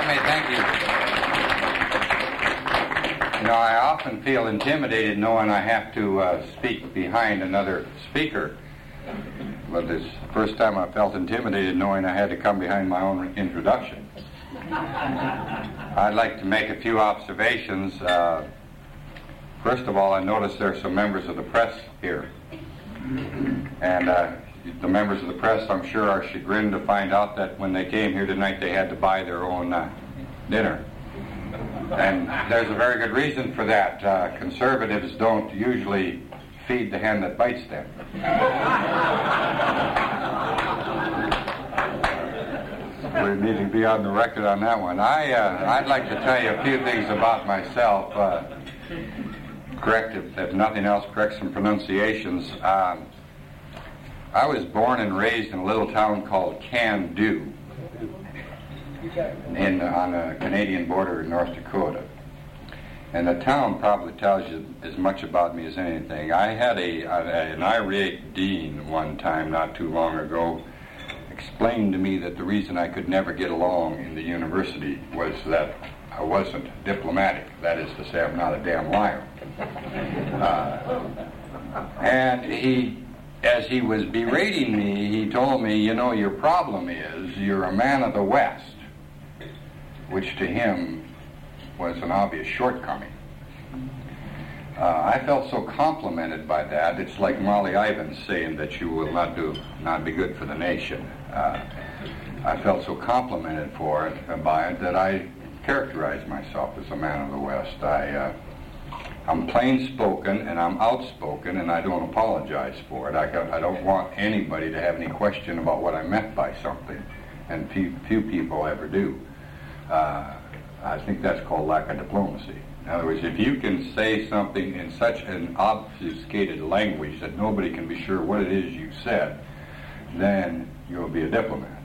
I may thank you. You know, I often feel intimidated knowing I have to speak behind another speaker. But it's the first time I felt intimidated knowing I had to come behind my own introduction. I'd like to make a few observations. First of all, I noticed there are some members of the press here. And the members of the press, I'm sure, are chagrined to find out that when they came here tonight, they had to buy their own dinner. And there's a very good reason for that. Conservatives don't usually feed the hand that bites them. We need to be on the record on that one. I'd like to tell you a few things about myself. Correct, if nothing else, correct some pronunciations. I was born and raised in a little town called Can-Do on the Canadian border in North Dakota. And the town probably tells you as much about me as anything. I had an irate dean one time not too long ago explained to me that the reason I could never get along in the university was that I wasn't diplomatic. That is to say, I'm not a damn liar. And as he was berating me, he told me, you know, your problem is you're a man of the West, which to him was an obvious shortcoming. I felt so complimented by that. It's like Molly Ivins saying that you will not be good for the nation. I felt so complimented by it that I characterized myself as a man of the West. I'm plain-spoken and I'm outspoken, and I don't apologize for it. I don't want anybody to have any question about what I meant by something, and few people ever do. I think that's called lack of diplomacy. In other words, if you can say something in such an obfuscated language that nobody can be sure what it is you said, then you'll be a diplomat.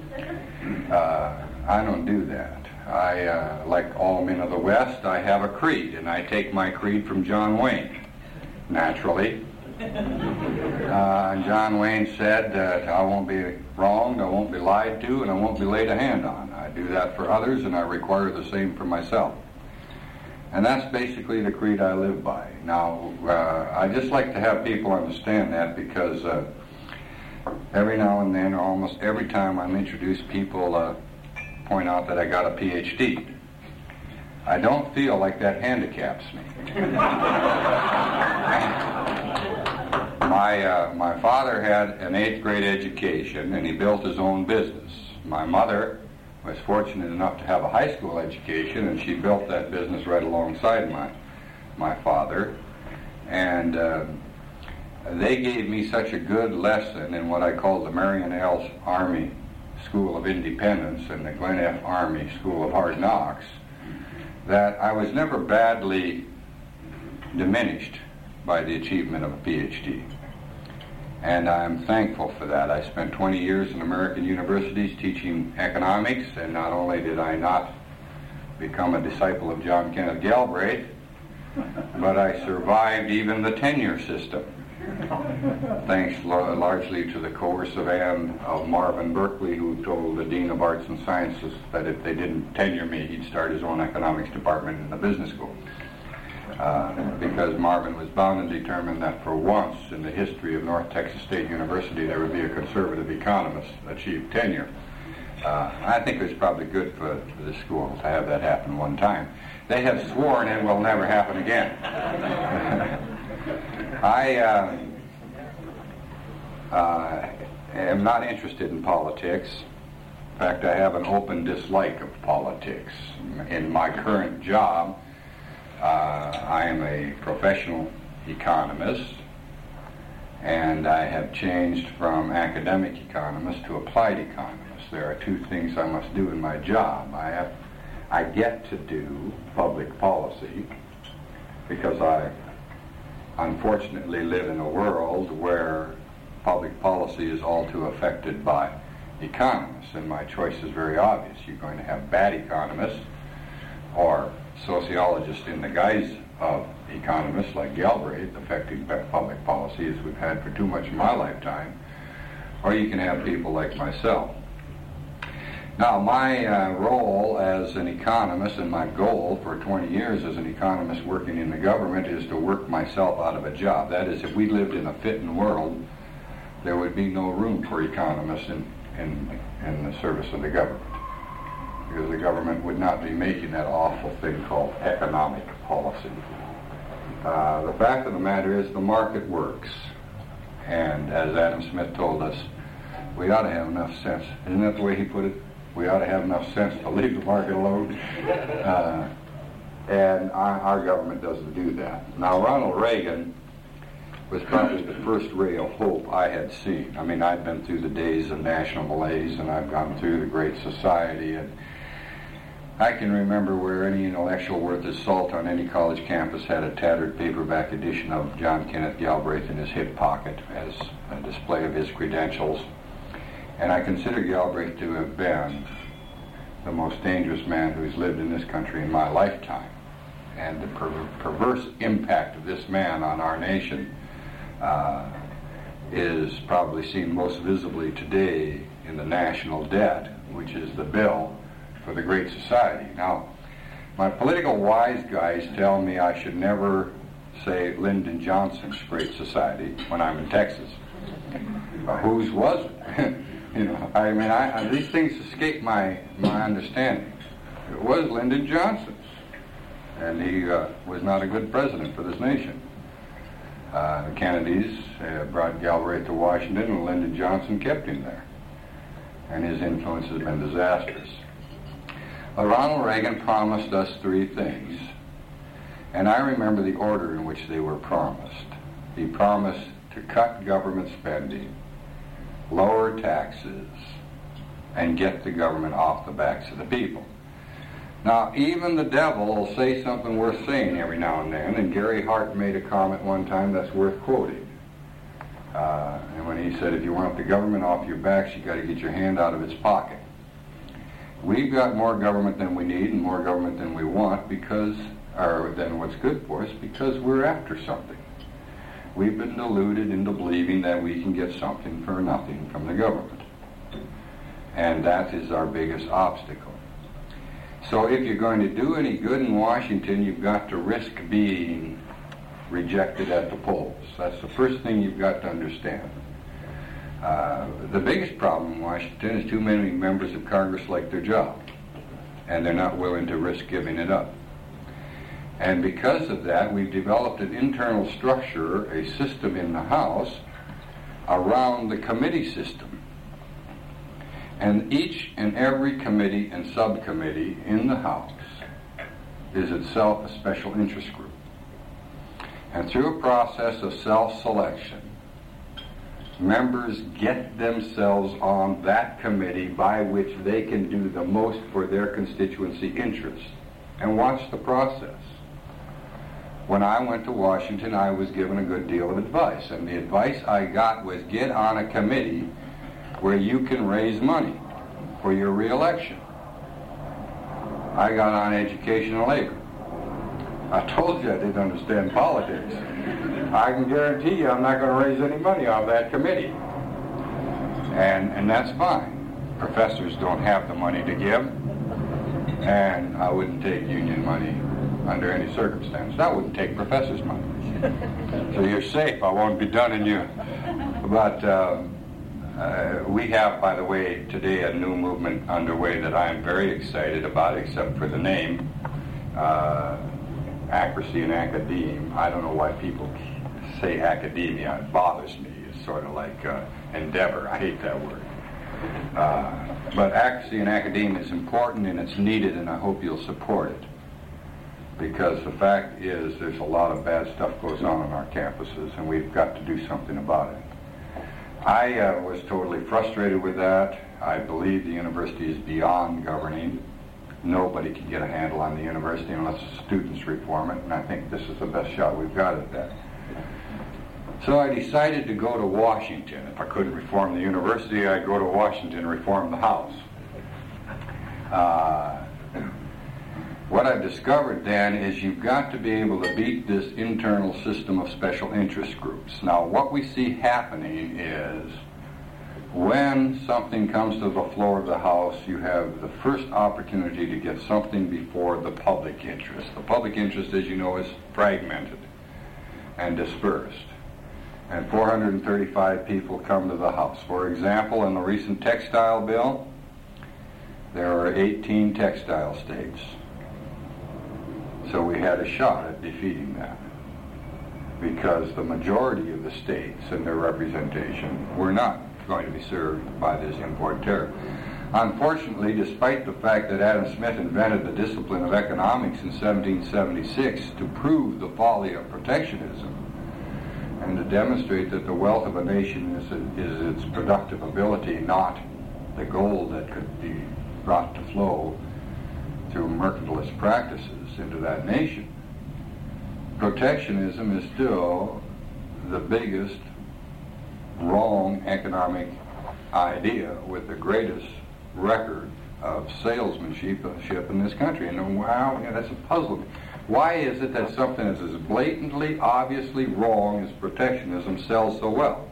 I don't do that. Like all men of the West, I have a creed, and I take my creed from John Wayne, naturally. John Wayne said that I won't be wronged, I won't be lied to, and I won't be laid a hand on. I do that for others, and I require the same for myself. And that's basically the creed I live by. Now, I just like to have people understand that, because every now and then, or almost every time I'm introduced, people point out that I got a PhD. I don't feel like that handicaps me. My father had an 8th grade education, and he built his own business. My mother was fortunate enough to have a high school education, and she built that business right alongside my father. And they gave me such a good lesson in what I call the Marion L. Army School of Independence and the Glen F. Army School of Hard Knocks, that I was never badly diminished by the achievement of a PhD. And I'm thankful for that. I spent 20 years in American universities teaching economics, and not only did I not become a disciple of John Kenneth Galbraith, but I survived even the tenure system, thanks largely to the coercive hand of Marvin Berkeley, who told the Dean of Arts and Sciences that if they didn't tenure me, he'd start his own economics department in the business school. Because Marvin was bound and determined that for once in the history of North Texas State University there would be a conservative economist achieve tenure. I think it was probably good for the school to have that happen one time. They have sworn it will never happen again. I am not interested in politics. In fact, I have an open dislike of politics. In my current job, I am a professional economist, and I have changed from academic economist to applied economist. There are two things I must do in my job. I get to do public policy because I unfortunately live in a world where public policy is all too affected by economists, and my choice is very obvious. You're going to have bad economists or sociologists in the guise of economists like Galbraith affecting public policy, as we've had for too much of my lifetime, or you can have people like myself. Now, my role as an economist and my goal for 20 years as an economist working in the government is to work myself out of a job. That is, if we lived in a fitting world, there would be no room for economists in the service of the government, because the government would not be making that awful thing called economic policy. The fact of the matter is the market works, and as Adam Smith told us, we ought to have enough sense. Isn't that the way he put it? We ought to have enough sense to leave the market alone. And our government doesn't do that. Now, Ronald Reagan was probably the first ray of hope I had seen. I mean, I'd been through the days of national malaise, and I've gone through the Great Society, and I can remember where any intellectual worth his salt on any college campus had a tattered paperback edition of John Kenneth Galbraith in his hip pocket as a display of his credentials. And I consider Galbraith to have been the most dangerous man who's lived in this country in my lifetime. And the perverse impact of this man on our nation is probably seen most visibly today in the national debt, which is the bill for the Great Society. Now, my political wise guys tell me I should never say Lyndon Johnson's Great Society when I'm in Texas. Whose was it? You know, I mean, these things escape my understanding. It was Lyndon Johnson's, and he was not a good president for this nation. The Kennedys brought Galbraith to Washington, and Lyndon Johnson kept him there, and his influence has been disastrous. But Ronald Reagan promised us three things, and I remember the order in which they were promised. He promised to cut government spending, lower taxes, and get the government off the backs of the people. Now, even the devil will say something worth saying every now and then, and Gary Hart made a comment one time that's worth quoting. And when he said, if you want the government off your backs, you got to get your hand out of its pocket. We've got more government than we need and more government than we want or than what's good for us, because we're after something. We've been deluded into believing that we can get something for nothing from the government. And that is our biggest obstacle. So if you're going to do any good in Washington, you've got to risk being rejected at the polls. That's the first thing you've got to understand. The biggest problem in Washington is too many members of Congress like their job, and they're not willing to risk giving it up. And because of that, we've developed an internal structure, a system in the House around the committee system. And each and every committee and subcommittee in the House is itself a special interest group. And through a process of self-selection, members get themselves on that committee by which they can do the most for their constituency interests. And watch the process. When I went to Washington, I was given a good deal of advice, and the advice I got was get on a committee where you can raise money for your re-election. I got on education and labor. I told you I didn't understand politics. I can guarantee you I'm not going to raise any money off that committee. And that's fine. Professors don't have the money to give, and I wouldn't take union money under any circumstance. I wouldn't take professors' money. So you're safe. I won't be dunning you. But we have, by the way, today a new movement underway that I'm very excited about, except for the name, Accuracy in Academe. I don't know why people say academia. It bothers me. It's sort of like endeavor. I hate that word. But accuracy in academia is important, and it's needed, and I hope you'll support it. Because the fact is there's a lot of bad stuff goes on our campuses, and we've got to do something about it. I was totally frustrated with that. I believe the university is beyond governing. Nobody can get a handle on the university unless the students reform it, and I think this is the best shot we've got at that. So I decided to go to Washington. If I couldn't reform the university, I'd go to Washington and reform the House. What I've discovered then is you've got to be able to beat this internal system of special interest groups. Now, what we see happening is when something comes to the floor of the House, you have the first opportunity to get something before the public interest. The public interest, as you know, is fragmented and dispersed. And 435 people come to the House. For example, in the recent textile bill, there are 18 textile states. So we had a shot at defeating that, because the majority of the states and their representation were not going to be served by this import tariff. Unfortunately, despite the fact that Adam Smith invented the discipline of economics in 1776 to prove the folly of protectionism and to demonstrate that the wealth of a nation is its productive ability, not the gold that could be brought to flow through mercantilist practices into that nation, protectionism is still the biggest wrong economic idea with the greatest record of salesmanship in this country. And wow, that's a puzzle. Why is it that something that's as blatantly, obviously wrong as protectionism sells so well?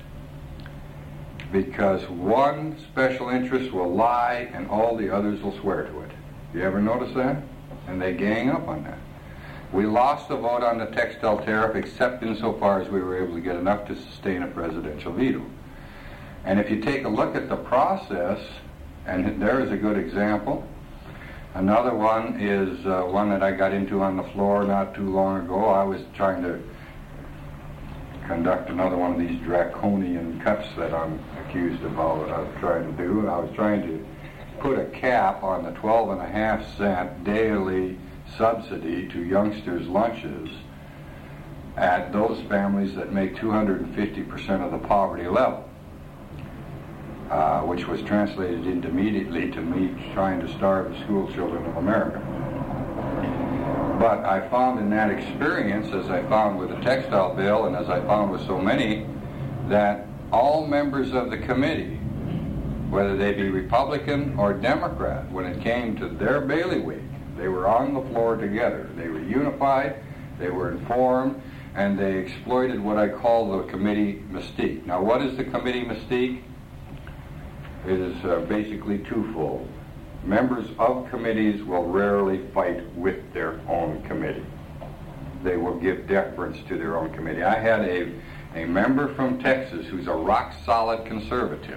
Because one special interest will lie and all the others will swear to it. You ever notice that? And they gang up on that. We lost the vote on the textile tariff except insofar as we were able to get enough to sustain a presidential veto. And if you take a look at the process, and there is a good example. Another one is one that I got into on the floor not too long ago. I was trying to conduct another one of these draconian cuts that I'm accused of trying to do. And I was trying to put a cap on the 12.5-cent daily subsidy to youngsters' lunches at those families that make 250% of the poverty level, which was translated into immediately to me trying to starve the school children of America. But I found in that experience, as I found with the textile bill and as I found with so many, that all members of the committee, whether they be Republican or Democrat, when it came to their bailiwick, they were on the floor together. They were unified, they were informed, and they exploited what I call the committee mystique. Now, what is the committee mystique? It is basically twofold. Members of committees will rarely fight with their own committee. They will give deference to their own committee. I had a member from Texas who's a rock-solid conservative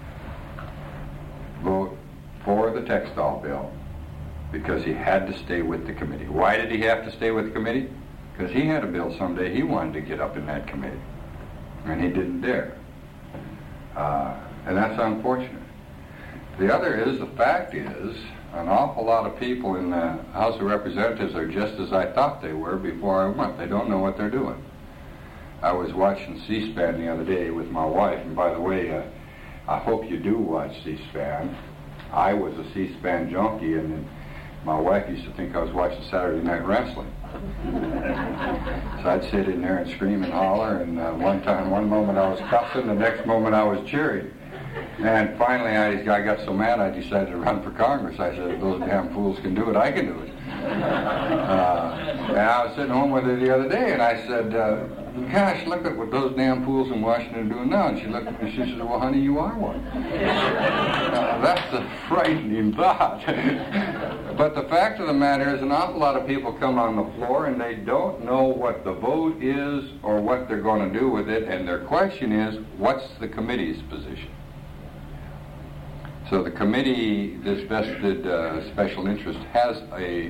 vote for the textile bill because he had to stay with the committee. Why did he have to stay with the committee? Because he had a bill someday he wanted to get up in that committee, and he didn't dare. And that's unfortunate. The other is, the fact is, an awful lot of people in the House of Representatives are just as I thought they were before I went. They don't know what they're doing. I was watching C-SPAN the other day with my wife, and by the way, I hope you do watch C-SPAN. I was a C-SPAN junkie, and my wife used to think I was watching Saturday Night Wrestling. So I'd sit in there and scream and holler, and one moment I was cussing, the next moment I was cheering. And finally I got so mad I decided to run for Congress. I said, if those damn fools can do it, I can do it. And I was sitting home with her the other day, and I said, gosh, look at what those damn fools in Washington are doing now. And she looked at me and she said, well, honey, you are one. That's a frightening thought. But the fact of the matter is, an awful lot of people come on the floor and they don't know what the vote is or what they're going to do with it, and their question is, what's the committee's position? So the committee, this vested special interest, has a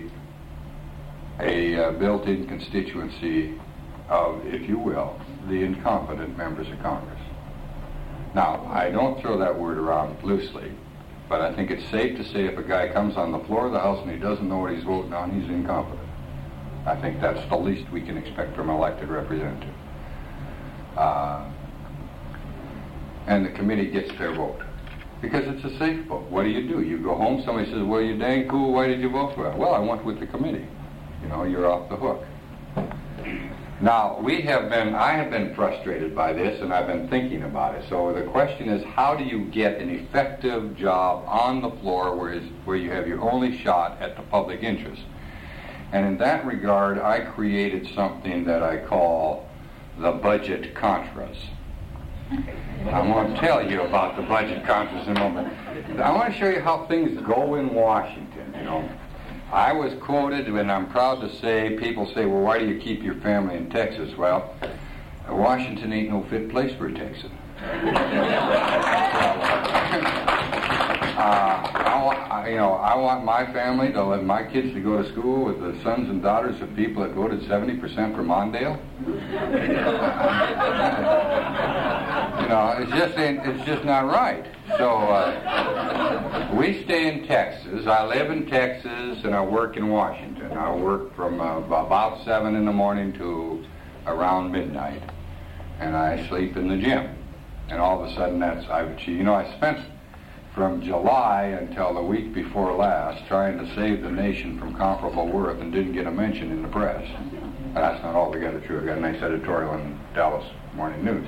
built-in constituency of, if you will, the incompetent members of Congress. Now, I don't throw that word around loosely, but I think it's safe to say if a guy comes on the floor of the House and he doesn't know what he's voting on, he's incompetent. I think that's the least we can expect from an elected representative. And the committee gets their vote, because it's a safe vote. What do? You go home, somebody says, well, you're dang cool, why did you vote for it? Well, I went with the committee. You know, you're off the hook. Now, I have been frustrated by this, and I've been thinking about it. So the question is, how do you get an effective job on the floor where you have your only shot at the public interest? And in that regard, I created something that I call the budget contras. I'm going to tell you about the budget conference in a moment. I want to show you how things go in Washington, you know. I was quoted, and I'm proud to say, people say, well, why do you keep your family in Texas? Well, Washington ain't no fit place for a Texan. I want my family to let my kids to go to school with the sons and daughters of people that voted 70% for Mondale. It's just not right. So we stay in Texas. I live in Texas and I work in Washington. I work from about 7 in the morning to around midnight, and I sleep in the gym. And all of a sudden, I spent from July until the week before last trying to save the nation from comparable worth and didn't get a mention in the press. And that's not altogether true. I got a nice editorial in Dallas Morning News.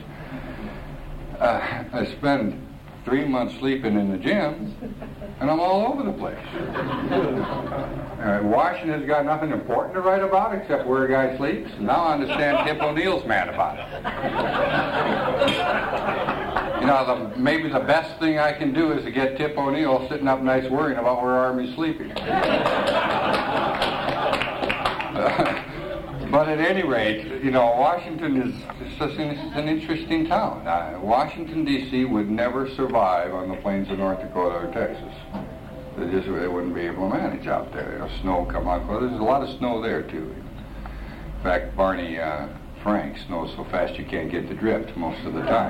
I spend 3 months sleeping in the gym, and I'm all over the place. Washington's got nothing important to write about except where a guy sleeps. Now I understand Tip O'Neill's mad about it. Maybe the best thing I can do is to get Tip O'Neill sitting up nice worrying about where Army's sleeping. But at any rate, Washington is just an interesting town. Washington, D.C. would never survive on the plains of North Dakota or Texas. They wouldn't be able to manage out there. Snow come out. Well, there's a lot of snow there, too. In fact, Barney Frank snows so fast you can't get the drift most of the time.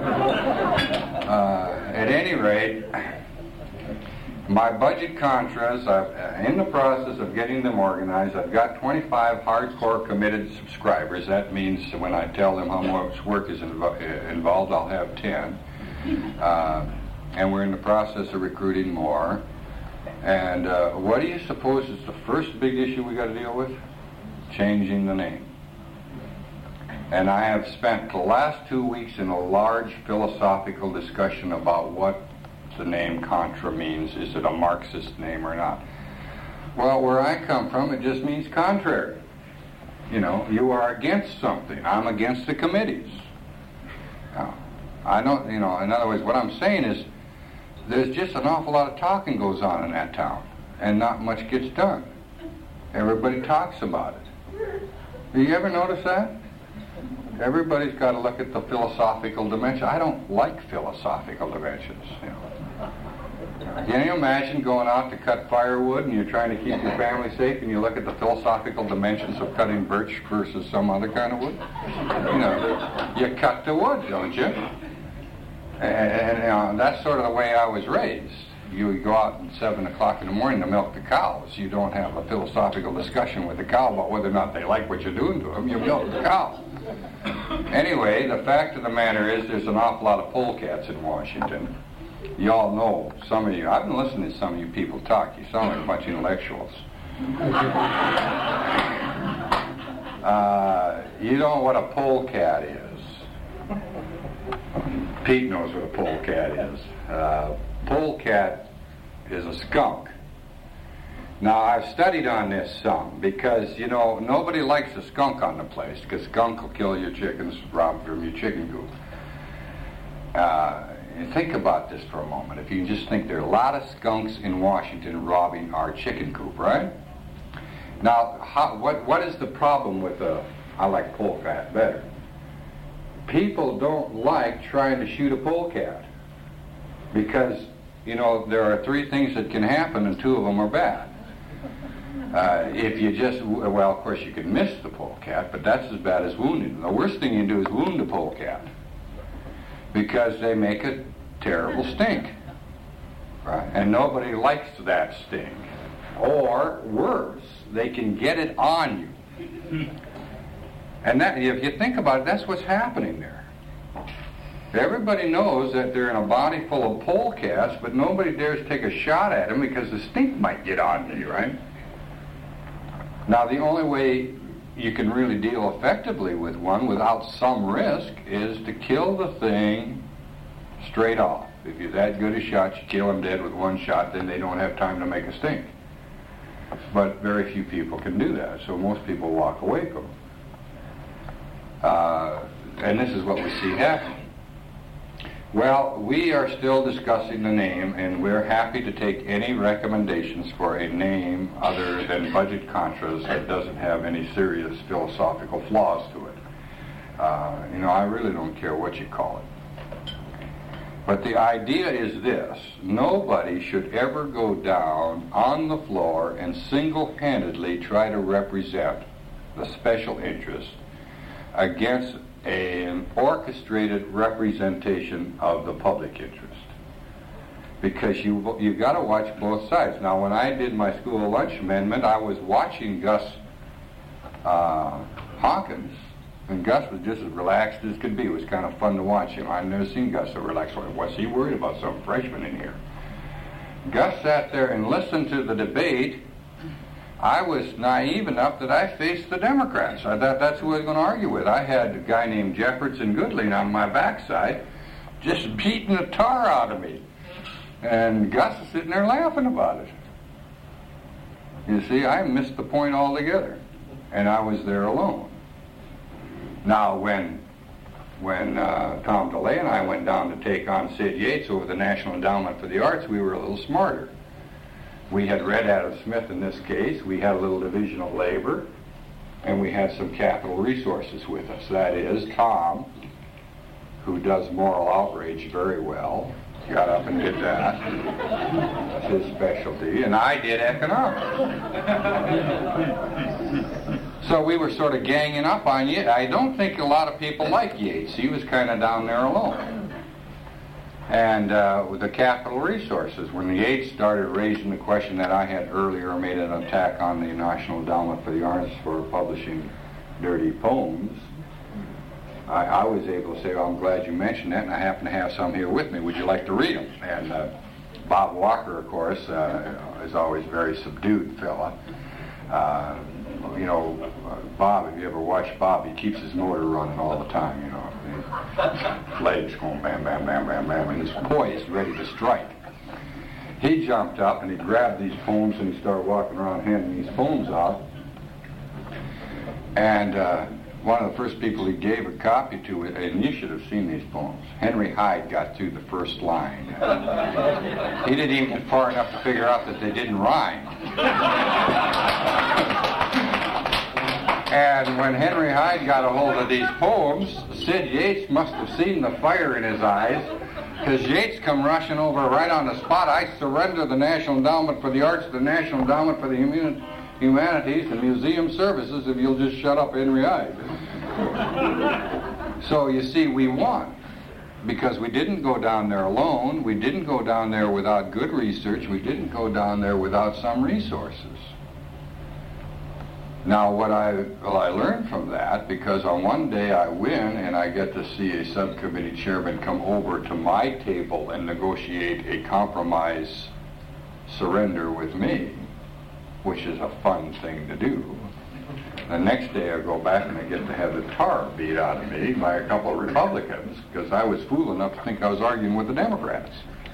At any rate, my budget contras, I'm in the process of getting them organized. I've got 25 hardcore committed subscribers. That means when I tell them how much work is involved, I'll have 10. And we're in the process of recruiting more. And what do you suppose is the first big issue we got to deal with? Changing the name. And I have spent the last 2 weeks in a large philosophical discussion about what the name Contra means. Is it a Marxist name or not? Well, where I come from, it just means contrary. You are against something. I'm against the committees. Now, I don't, in other words, what I'm saying is there's just an awful lot of talking goes on in that town, and not much gets done. Everybody talks about it. Do you ever notice that? Everybody's got to look at the philosophical dimension. I don't like philosophical dimensions. Can you imagine going out to cut firewood and you're trying to keep your family safe and you look at the philosophical dimensions of cutting birch versus some other kind of wood? You cut the wood, don't you? And that's sort of the way I was raised. You would go out at 7 o'clock in the morning to milk the cows. You don't have a philosophical discussion with the cow about whether or not they like what you're doing to them. You milk the cow. Anyway, the fact of the matter is there's an awful lot of polecats in Washington. You all know, some of you, I've been listening to some of you people talk. You sound like a bunch of intellectuals. You know what a polecat is. Pete knows what a polecat is. Polecat is a skunk. Now, I've studied on this some because, nobody likes a skunk on the place because skunk will kill your chickens, rob from your chicken coop. Think about this for a moment. If you just think there are a lot of skunks in Washington robbing our chicken coop, right? Now, what is the problem with I like polecat better. People don't like trying to shoot a polecat because, there are 3 things that can happen and 2 of them are bad. If you of course you can miss the polecat, but that's as bad as wounding. The worst thing you can do is wound the polecat because they make a terrible stink. Right? And nobody likes that sting. Or worse, they can get it on you. And that, if you think about it, that's what's happening there. Everybody knows that they're in a body full of polecats, but nobody dares take a shot at them because the stink might get on you, right? Now, the only way you can really deal effectively with one without some risk is to kill the thing straight off. If you're that good a shot, you kill them dead with one shot, then they don't have time to make a stink. But very few people can do that, so most people walk away from them. And this is what we see happening. Well, we are still discussing the name, and we're happy to take any recommendations for a name other than Budget Contras that doesn't have any serious philosophical flaws to it. I really don't care what you call it. But the idea is this: nobody should ever go down on the floor and single-handedly try to represent the special interest against an orchestrated representation of the public interest. Because you've got to watch both sides. Now, when I did my school lunch amendment, I was watching Gus Hawkins, and Gus was just as relaxed as could be. It was kind of fun to watch him. I've never seen Gus so relaxed. Was he worried about some freshman in here? Gus sat there and listened to the debate. I was naive enough that I faced the Democrats. I thought that's who I was going to argue with. I had a guy named Jefferson Goodling on my backside just beating the tar out of me. And Gus is sitting there laughing about it. You see, I missed the point altogether. And I was there alone. Now, when Tom DeLay and I went down to take on Sid Yates over the National Endowment for the Arts, we were a little smarter. We had read Adam Smith in this case, we had a little division of labor, and we had some capital resources with us. That is, Tom, who does moral outrage very well, got up and did that. That's his specialty. And I did economics. So we were sort of ganging up on Yates. I don't think a lot of people like Yates. He was kind of down there alone. And with the capital resources, when the Yates started raising the question that I had earlier made an attack on the National Endowment for the Arts for publishing dirty poems, I was able to say, well, I'm glad you mentioned that, and I happen to have some here with me. Would you like to read them? And Bob Walker, of course, is always a very subdued fella. Bob, if you ever watch Bob, he keeps his motor running all the time, His legs going bam, bam, bam, bam, bam, and he's poised, ready to strike. He jumped up and he grabbed these poems and he started walking around handing these poems out. And one of the first people he gave a copy to, and you should have seen these poems, Henry Hyde got through the first line. He didn't even get far enough to figure out that they didn't rhyme. And when Henry Hyde got a hold of these poems, Sid Yates must have seen the fire in his eyes, because Yates come rushing over right on the spot. I surrender the National Endowment for the Arts, the National Endowment for the Humanities, and Museum Services if you'll just shut up Henry Hyde. So you see, we won, because we didn't go down there alone. We didn't go down there without good research. We didn't go down there without some resources. Now, what I learned from that, because on one day I win and I get to see a subcommittee chairman come over to my table and negotiate a compromise surrender with me, which is a fun thing to do. The next day I go back and I get to have the tar beat out of me by a couple of Republicans, because I was fool enough to think I was arguing with the Democrats.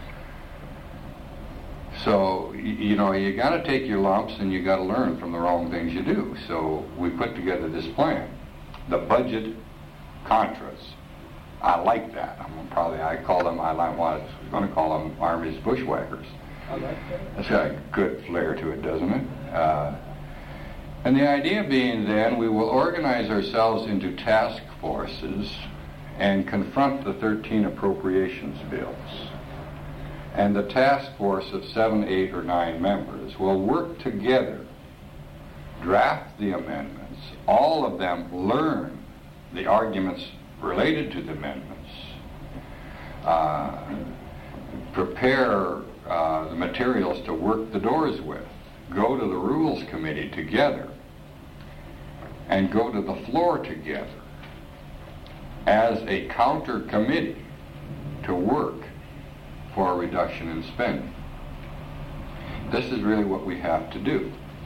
So, you got to take your lumps and you got to learn from the wrong things you do. So we put together this plan, the Budget Contras. I like that. I was going to call them Army's bushwhackers. I like that. That's got a good flair to it, doesn't it? And the idea being then, we will organize ourselves into task forces and confront the 13 appropriations bills. And the task force of 7, 8, or 9 members will work together, draft the amendments, all of them learn the arguments related to the amendments, prepare the materials to work the doors with, go to the Rules Committee together, and go to the floor together as a counter committee to work for a reduction in spending. This is really what we have to do.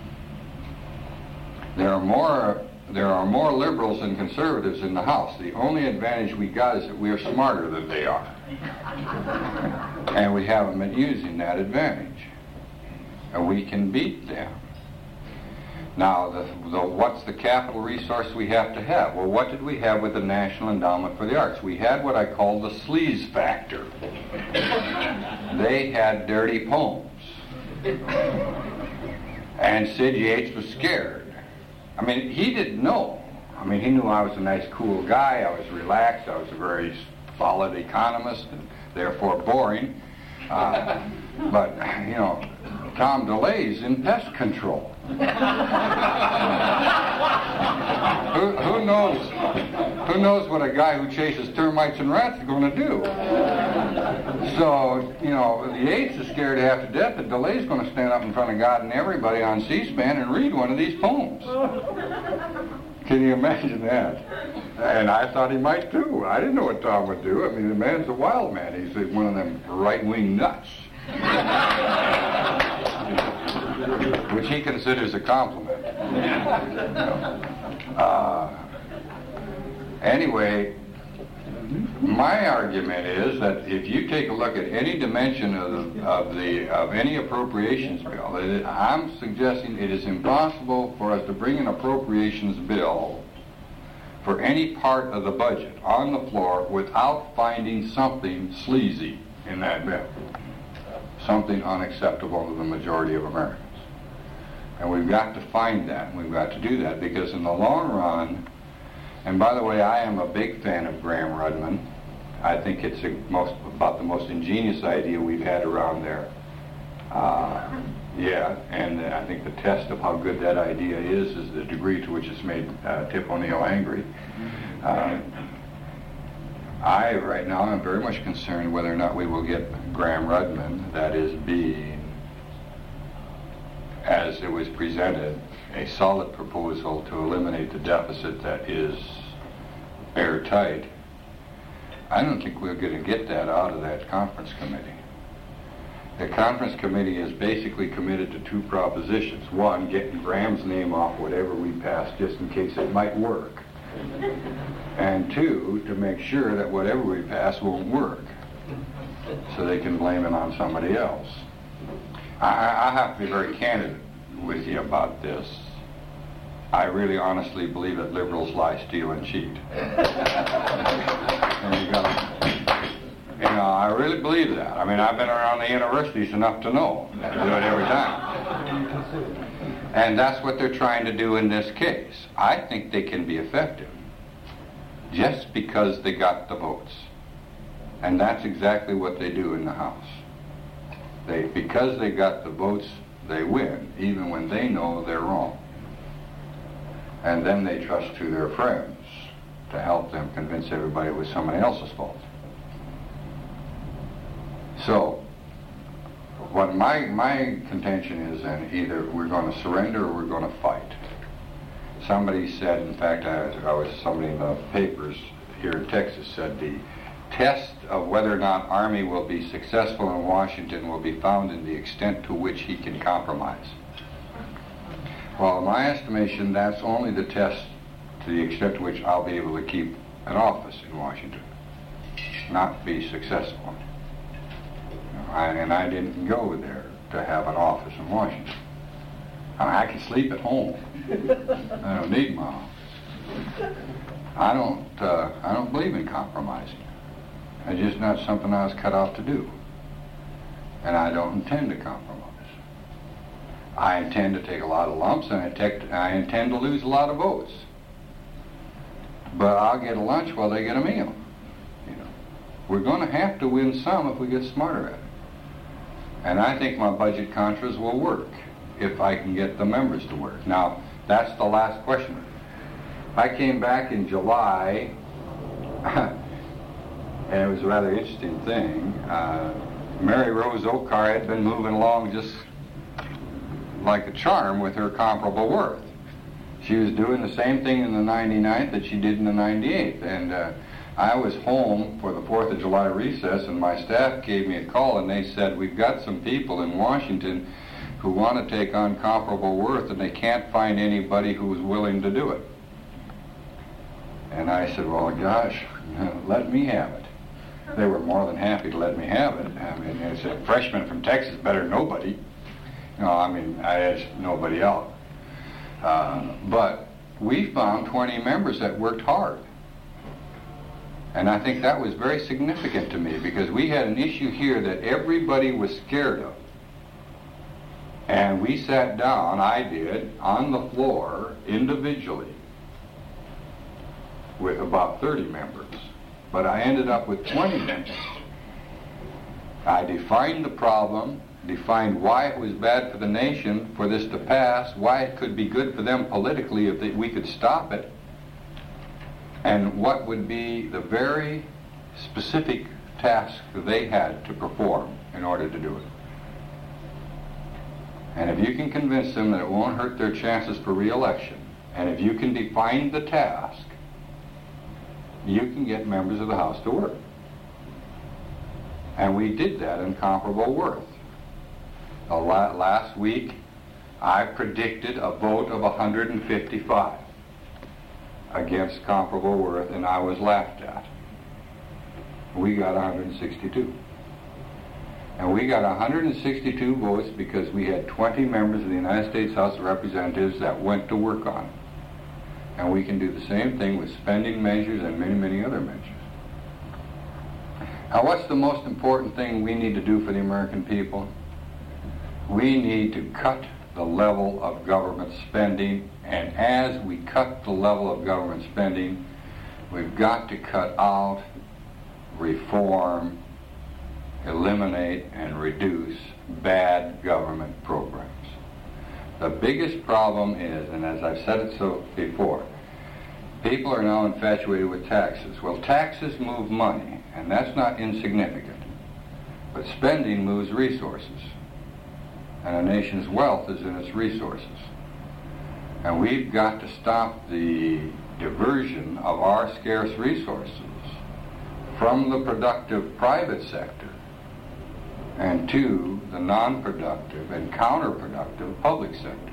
There are more liberals than conservatives in the House. The only advantage we got is that we are smarter than they are. And we haven't been using that advantage. And we can beat them. Now, what's the capital resource we have to have? Well, what did we have with the National Endowment for the Arts? We had what I call the sleaze factor. They had dirty poems. And Sid Yates was scared. I mean, he didn't know. I mean, he knew I was a nice, cool guy. I was relaxed. I was a very solid economist and therefore boring. But, you know, Tom DeLay's in pest control. Who knows what a guy who chases termites and rats is going to do? So, you know, Yates is scared half to death that DeLay's going to stand up in front of God and everybody on C-SPAN and read one of these poems. Can you imagine that? And I thought he might too. I didn't know what Tom would do. I mean, the man's a wild man. He's one of them right-wing nuts. Which he considers a compliment. Anyway, my argument is that if you take a look at any dimension of any appropriations bill, I'm suggesting it is impossible for us to bring an appropriations bill for any part of the budget on the floor without finding something sleazy in that bill, something unacceptable to the majority of Americans. And we've got to find that, and we've got to do that, because in the long run, and by the way, I am a big fan of Graham Rudman. I think it's about the most ingenious idea we've had around there. Yeah, and I think the test of how good that idea is the degree to which it's made Tip O'Neill angry. I, right now, am very much concerned whether or not we will get Graham Rudman, that is, being, as it was presented, a solid proposal to eliminate the deficit that is airtight. I don't think we're going to get that out of that conference committee. The conference committee is basically committed to two propositions. One, getting Graham's name off whatever we pass just in case it might work. And two, to make sure that whatever we pass won't work, so they can blame it on somebody else. I have to be very candid with you about this. I really honestly believe that liberals lie, steal, and cheat. I really believe that. I mean, I've been around the universities enough to know they do it every time. And that's what they're trying to do in this case. I think they can be effective just because they got the votes. And that's exactly what they do in the House. Because they got the votes, they win, even when they know they're wrong. And then they trust to their friends to help them convince everybody it was somebody else's fault. So, what my contention is, then, either we're going to surrender or we're going to fight. Somebody said, in fact, somebody in the papers here in Texas said the test of whether or not Army will be successful in Washington will be found in the extent to which he can compromise. Well, in my estimation, that's only the test to the extent to which I'll be able to keep an office in Washington, not be successful. And I didn't go there to have an office in Washington. I can sleep at home. I don't need my office. I don't believe in compromising. It's just not something I was cut out to do. And I don't intend to compromise. I intend to take a lot of lumps, and I intend to lose a lot of votes. But I'll get a lunch while they get a meal. We're going to have to win some if we get smarter at it. And I think my budget contras will work if I can get the members to work. Now, that's the last question. I came back in July, and it was a rather interesting thing. Mary Rose Oakar had been moving along just like a charm with her comparable worth. She was doing the same thing in the 99th that she did in the 98th. And I was home for the 4th of July recess, and my staff gave me a call, and they said, we've got some people in Washington who want to take on comparable worth, and they can't find anybody who's willing to do it. And I said, well, gosh, let me have it. They were more than happy to let me have it. I mean, they said, freshman from Texas, better than nobody. I asked nobody else. But we found 20 members that worked hard. And I think that was very significant to me, because we had an issue here that everybody was scared of. And we sat down, I did, on the floor individually with about 30 members. But I ended up with 20 members. I defined the problem, defined why it was bad for the nation for this to pass, why it could be good for them politically if we could stop it, and what would be the very specific task that they had to perform in order to do it. And if you can convince them that it won't hurt their chances for re-election, and if you can define the task, you can get members of the House to work. And we did that in comparable worth. Last week, I predicted a vote of 155 against comparable worth, and I was laughed at. We got 162. And we got 162 votes because we had 20 members of the United States House of Representatives that went to work on it. And we can do the same thing with spending measures and many, many other measures. Now, what's the most important thing we need to do for the American people? We need to cut the level of government spending, and as we cut the level of government spending, we've got to cut out, reform, eliminate, and reduce bad government programs. The biggest problem is, and as I've said it so before, people are now infatuated with taxes. Well, taxes move money, and that's not insignificant. But spending moves resources. And a nation's wealth is in its resources. And we've got to stop the diversion of our scarce resources from the productive private sector and to the non-productive and counterproductive public sector.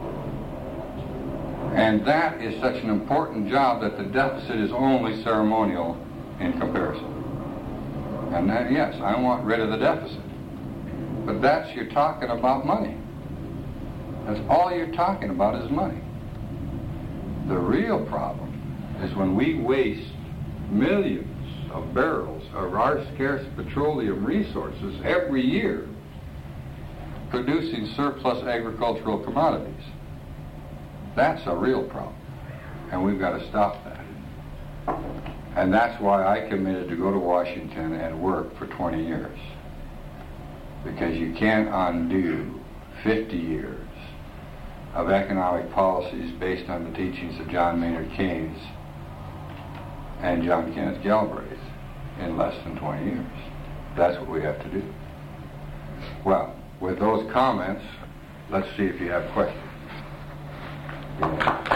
And that is such an important job that the deficit is only ceremonial in comparison. And that, yes, I want rid of the deficit. But you're talking about money. That's all you're talking about is money. The real problem is when we waste millions of barrels of our scarce petroleum resources every year producing surplus agricultural commodities. That's a real problem, and we've got to stop that. And that's why I committed to go to Washington and work for 20 years. Because you can't undo 50 years of economic policies based on the teachings of John Maynard Keynes and John Kenneth Galbraith in less than 20 years. That's what we have to do. Well, with those comments, let's see if you have questions.